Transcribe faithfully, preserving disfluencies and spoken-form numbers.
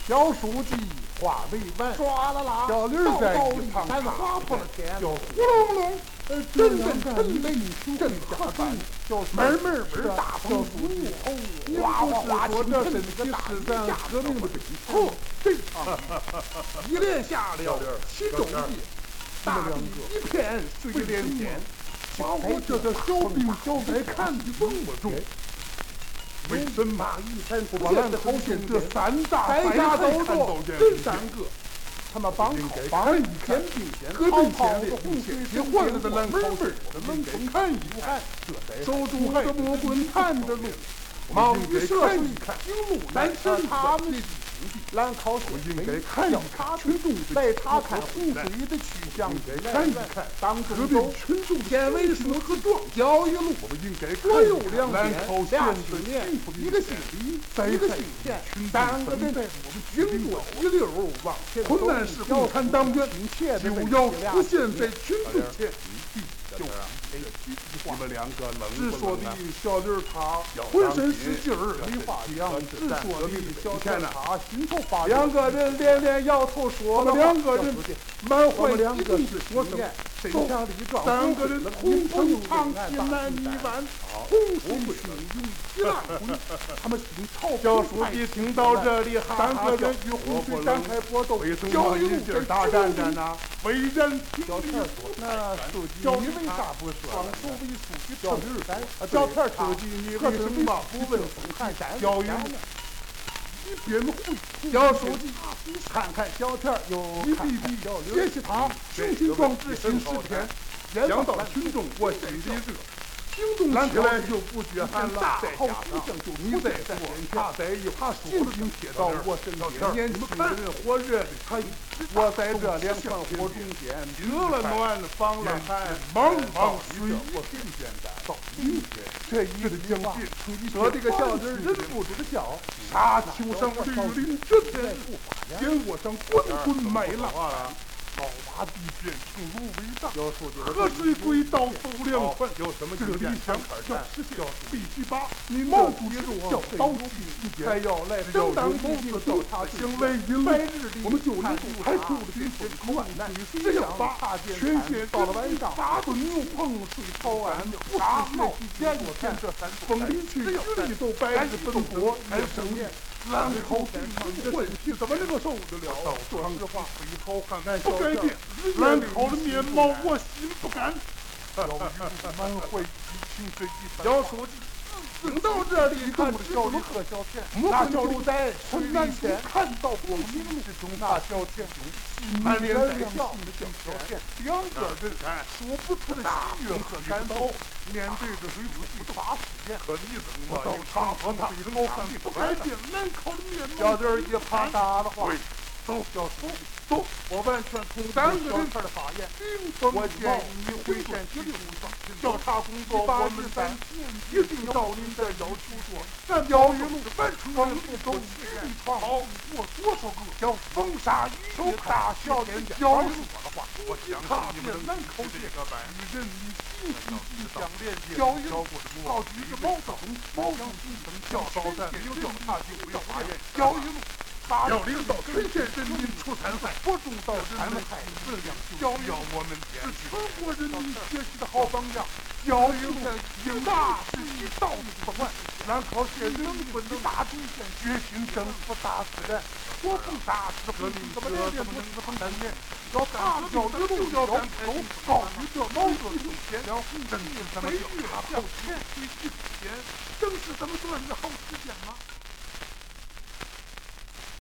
小书记话未完， 唰啦啦， 小驴在一旁咱划破了天， 小呼隆隆，阵阵春雷震下板，门门门大风呼呼，哗哗哗， 说这是个大是咱革命的背后对啊，一连下了七种地，大地一片水连天。 把我这个小兵小灾看得这么重，为什么不把兰考县这三大败家都做这三个？他们帮帮一看，革命先烈红血血换了的兰考县的冷风看一看，手中的木棍探着路，冒雨涉水经路来审他们的。兰考县应该看一看群众来查看洪水的去向，看一看当中都群众县委书和庄教育路，我们应该左右两边俩去年一个星期一个星期三个人经过一溜往前走，困难是共产党员就要出现在群众前。就你们两个冷直说的小驴他浑身使劲儿没话讲，直说的小天他心头发两个人连连摇头说了两个人满怀激动的说声身强力壮，三个人同声唱起南泥湾，同声汹涌一浪滚。他们心潮小书记听到这里，三个人与洪水展开搏斗，教育路在大战战呐，为人小天说那书记你为啥不说？双手为书记小驴山，小天书记你为什么不问东汉山？教育路。一边会，小书记看看小天又看看小驴，学习他雄心壮志新十天，讲到群众我心里热。行动起来就不觉寒了，再加上你再说，他在一旁紧紧贴到我身边，年轻人火热的他，我在这两团火中间，热了暖，防了寒，茫茫水一片简单。到今天这一个境界，说这个小人忍不住的笑，沙丘上绿林这天，烟火上滚滚麦浪。高洼地变成芦苇荡，河水归到走两宽。有什么这理想要实现，必须把你毛主席教导起，还要来正当某次调查行为因为我们就能够排除了这些口岸，只要把全县到了晚上，八吨牛棚水草岸，不是闹前一天这三风里去，局里都百日奔波，还有生年。兰考县的问题怎么能够受得了？说实话，不改变兰考的面貌，我心不甘。满怀激情这一番，小书记听到这里，看着小驴和小田，那小驴在城南县看到光明之中，那小田中满脸在笑的小田，两个人说不出的喜悦和感动。面对着水书记发誓言，可你怎么到查破他非常看不改变难考的面貌？小弟一怕大的话，走，小叔，走，我完全同意三个人的发言。我建议你回县去调查工作，我们三一定照您的要求做。咱教育路凡出方面都实力创好，我多少个叫风沙雨手大小点教育的话，我相信你们能考这个班，与人民心心相连接。教育路高举着毛泽东、毛主席等教导咱没有调查就不要发言。教育路。要领导全县人民出参赛，不重到人们态质量，教育我们是全国人民学习的好榜样。教育应大是一道不完，兰考县人文的大地县决心征服大自然，国风大事革命怎么连连不是很难免？要大教育路要赶走，高举着毛泽东先生，正是咱们调查后前最近天，正是咱们专业好